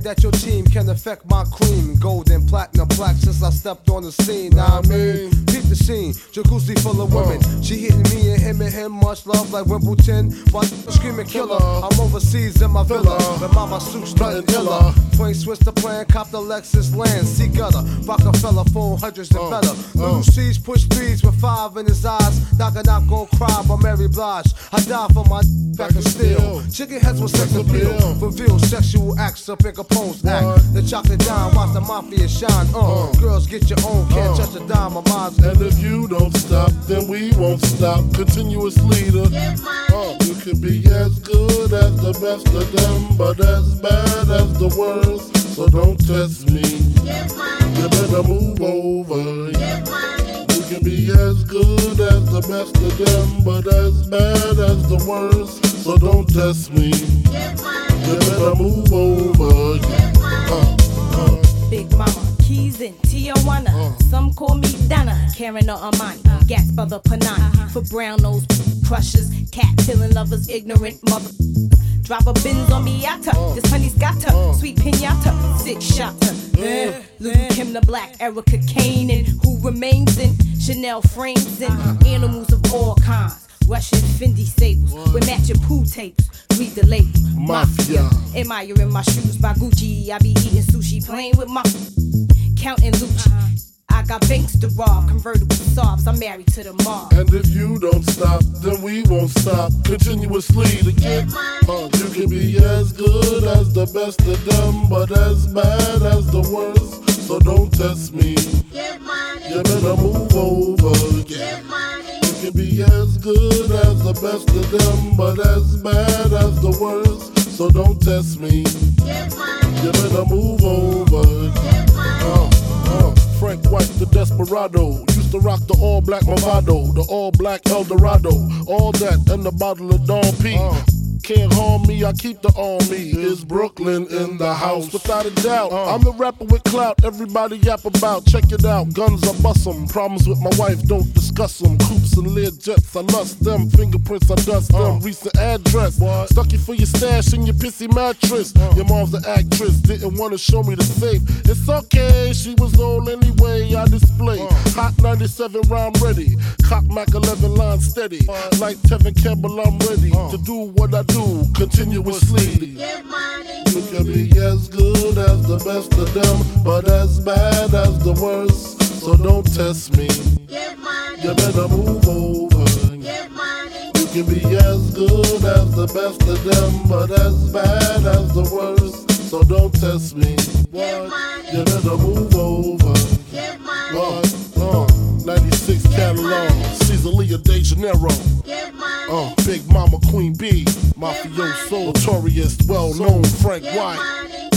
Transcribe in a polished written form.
that your team can affect my cream. Gold and platinum black since I stepped on the scene. Now I mean, beat the scene, jacuzzi full of women. She hitting me and him, much love like Wimbledon. But screaming killer, I'm overseas in my villa. The mama suits nothing iller. Plain switch the plan, cop the Lexus land. See gutter, Rockefeller, 400s and better. Little C's push threes with 5 in his eyes. Knock gon' cry by Mary Blige. I die for my back and steel. Chicken heads with sex appeal. Reveal sexual acts up in Capone's act. The chocolate dime, watch the mafia shine. Girls get your own, can't touch a dime of mine. And if you don't stop, then we won't stop. Continuous leader. You can be as good as the best of them, but as bad as the worst. So don't test me. You better move over. You can be as good as the best of them, but as bad as the worst. So don't test me. You better move over. Big Mama, keys in Tijuana. Some call me Donna, Karen or Amani. Gas for the Panani. For brown nose crushers, cat killing lovers, ignorant mother. Drop a Benz on Miata. This honey's got her. Sweet pinata, 6-shotter. Lil' Kim the Black, Erica Kane, and who remains in Chanel frames and animals of all kinds. Russian Fendi sables with matching pool tapes. Read the label. Mafia. Admiring my shoes by Gucci. I be eating sushi, playing with my counting Lucci. I got banks to rob, convertible sobs. I'm married to the mob. And if you don't stop, then we won't stop. Continuously to get you can be as good as the best of them, but as bad as the worst. So don't test me. You better move over. You can be as good as the best of them, but as bad as the worst. So don't test me. You better move over. Frank White, the desperado, used to rock the all-black Movado, the all-black Eldorado, all that and a bottle of Dom P. Can't harm me, I keep the army. Is Brooklyn in the house? Without a doubt, I'm the rapper with clout. Everybody yap about. Check it out. Guns I bust 'em. Problems with my wife, don't discuss 'em. Coops and Learjets, I lust them. Fingerprints, I dust them. Recent address. Stuck you for your stash in your pissy mattress. Your mom's the actress, didn't wanna show me the safe. It's okay, she was old anyway. I display hot 97 round ready. Cock Mac 11 line steady. Like Tevin Campbell, I'm ready to do what I do continuously. You can be as good as the best of them, but as bad as the worst. So don't test me. You better move over. You can be as good as the best of them, but as bad as the worst. So don't test me. You better move over. 96 Catalan, Caesarea de Janeiro. Big Mama Queen B, Mafioso, notorious, well known Frank White.